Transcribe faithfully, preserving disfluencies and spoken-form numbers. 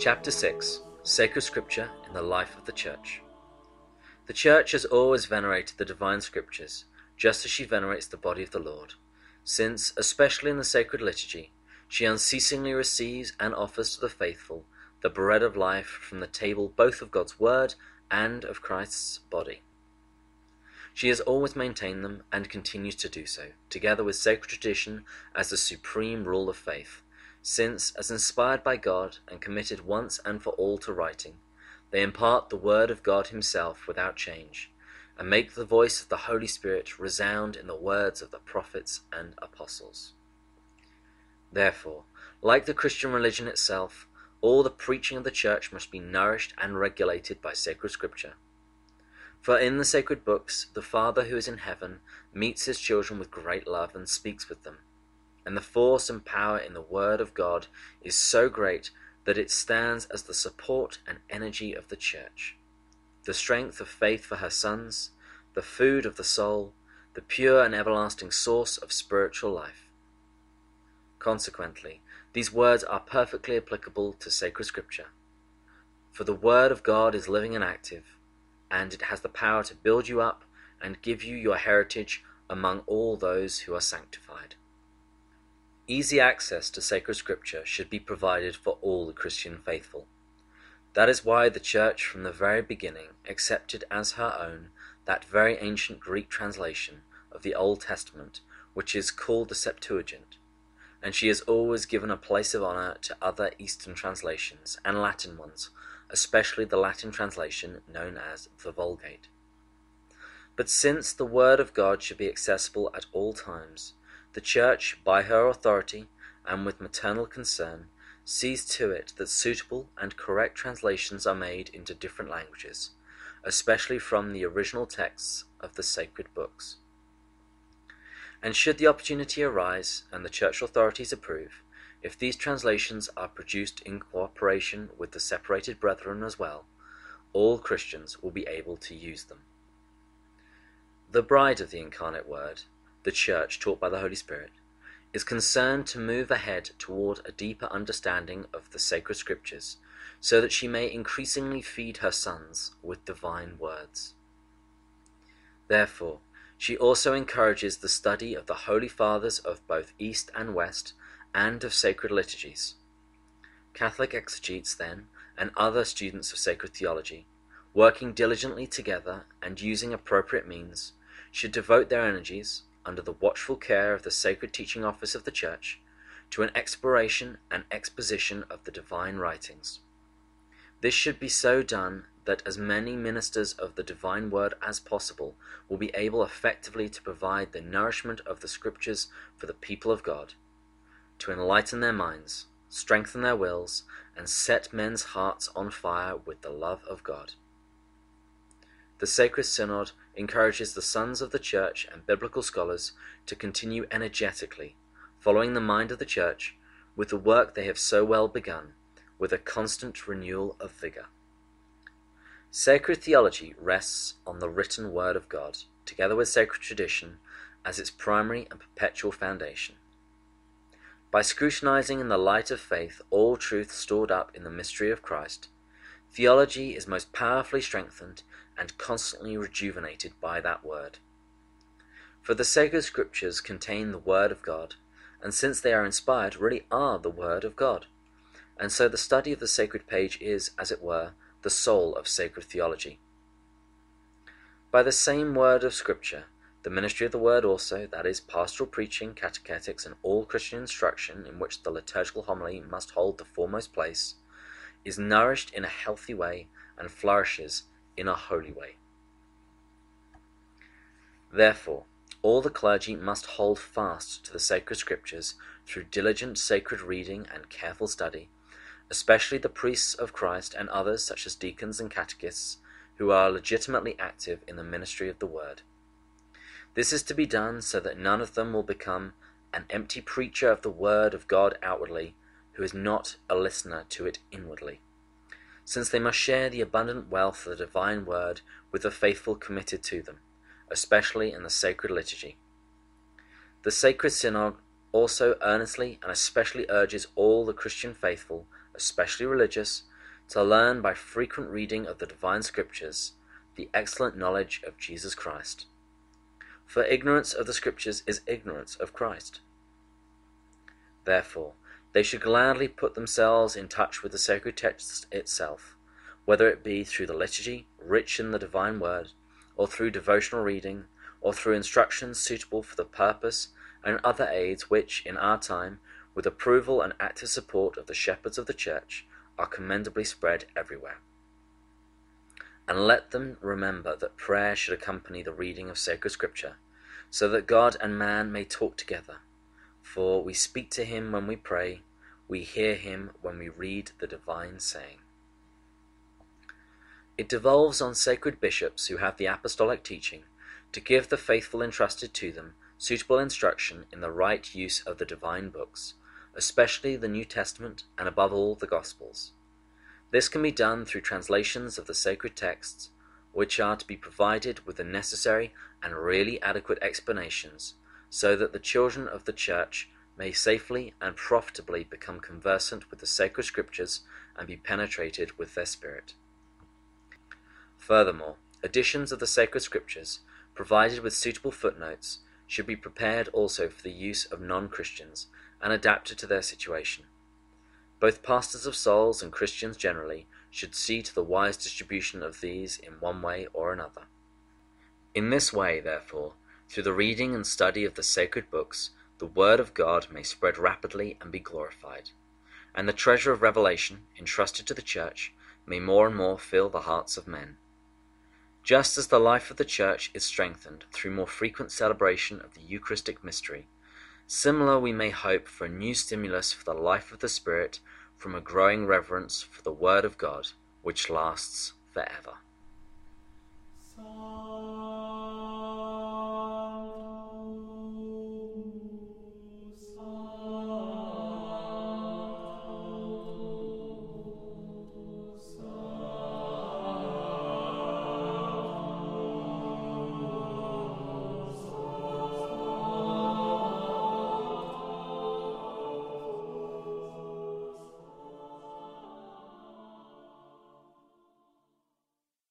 Chapter six. Sacred Scripture in the Life of the Church. The Church has always venerated the divine Scriptures, just as she venerates the body of the Lord, since, especially in the sacred liturgy, she unceasingly receives and offers to the faithful the bread of life from the table both of God's Word and of Christ's body. She has always maintained them and continues to do so, together with sacred tradition as the supreme rule of faith, since, as inspired by God and committed once and for all to writing, they impart the Word of God Himself without change, and make the voice of the Holy Spirit resound in the words of the prophets and apostles. Therefore, like the Christian religion itself, all the preaching of the Church must be nourished and regulated by sacred Scripture. For in the sacred books, the Father who is in heaven meets his children with great love and speaks with them, and the force and power in the Word of God is so great that it stands as the support and energy of the Church, the strength of faith for her sons, the food of the soul, the pure and everlasting source of spiritual life. Consequently, these words are perfectly applicable to sacred Scripture, for the Word of God is living and active, and it has the power to build you up and give you your heritage among all those who are sanctified. Easy access to sacred Scripture should be provided for all the Christian faithful. That is why the Church from the very beginning accepted as her own that very ancient Greek translation of the Old Testament which is called the Septuagint, and she has always given a place of honor to other Eastern translations and Latin ones, especially the Latin translation known as the Vulgate. But since the Word of God should be accessible at all times, the Church, by her authority and with maternal concern, sees to it that suitable and correct translations are made into different languages, especially from the original texts of the sacred books. And should the opportunity arise, and the Church authorities approve, if these translations are produced in cooperation with the separated brethren as well, all Christians will be able to use them. The bride of the incarnate Word, the Church taught by the Holy Spirit, is concerned to move ahead toward a deeper understanding of the sacred Scriptures, so that she may increasingly feed her sons with divine words. Therefore, she also encourages the study of the Holy Fathers of both East and West, and of sacred liturgies. Catholic exegetes, then, and other students of sacred theology, working diligently together and using appropriate means, should devote their energies, under the watchful care of the sacred teaching office of the Church, to an exploration and exposition of the divine writings. This should be so done that as many ministers of the divine Word as possible will be able effectively to provide the nourishment of the Scriptures for the people of God, to enlighten their minds, strengthen their wills, and set men's hearts on fire with the love of God. The Sacred Synod encourages the sons of the Church and biblical scholars to continue energetically, following the mind of the Church, with the work they have so well begun, with a constant renewal of vigor. Sacred theology rests on the written Word of God, together with sacred tradition, as its primary and perpetual foundation. By scrutinizing in the light of faith all truth stored up in the mystery of Christ, theology is most powerfully strengthened and constantly rejuvenated by that Word. For the sacred Scriptures contain the Word of God, and since they are inspired, really are the Word of God, and so the study of the sacred page is, as it were, the soul of sacred theology. By the same Word of Scripture, the ministry of the Word also, that is, pastoral preaching, catechetics, and all Christian instruction in which the liturgical homily must hold the foremost place, is nourished in a healthy way and flourishes in a holy way. Therefore, all the clergy must hold fast to the sacred Scriptures through diligent sacred reading and careful study, especially the priests of Christ and others such as deacons and catechists, who are legitimately active in the ministry of the Word. This is to be done so that none of them will become an empty preacher of the Word of God outwardly, who is not a listener to it inwardly, since they must share the abundant wealth of the divine Word with the faithful committed to them, especially in the sacred liturgy. The Sacred Synod also earnestly and especially urges all the Christian faithful, especially religious, to learn by frequent reading of the divine scriptures the excellent knowledge of Jesus Christ. For ignorance of the scriptures is ignorance of Christ. Therefore, they should gladly put themselves in touch with the sacred text itself, whether it be through the liturgy, rich in the divine word, or through devotional reading, or through instructions suitable for the purpose, and other aids which, in our time, with approval and active support of the shepherds of the Church, are commendably spread everywhere. And let them remember that prayer should accompany the reading of sacred Scripture, so that God and man may talk together. For we speak to him when we pray, we hear him when we read the divine saying. It devolves on sacred bishops who have the apostolic teaching to give the faithful entrusted to them suitable instruction in the right use of the divine books, especially the New Testament and above all the Gospels. This can be done through translations of the sacred texts, which are to be provided with the necessary and really adequate explanations, so that the children of the Church may safely and profitably become conversant with the sacred Scriptures and be penetrated with their spirit. Furthermore, editions of the sacred Scriptures, provided with suitable footnotes, should be prepared also for the use of non-Christians and adapted to their situation. Both pastors of souls and Christians generally should see to the wise distribution of these in one way or another. In this way, therefore, through the reading and study of the sacred books, the Word of God may spread rapidly and be glorified, and the treasure of revelation, entrusted to the Church, may more and more fill the hearts of men. Just as the life of the Church is strengthened through more frequent celebration of the Eucharistic mystery, similar we may hope for a new stimulus for the life of the Spirit from a growing reverence for the Word of God, which lasts forever.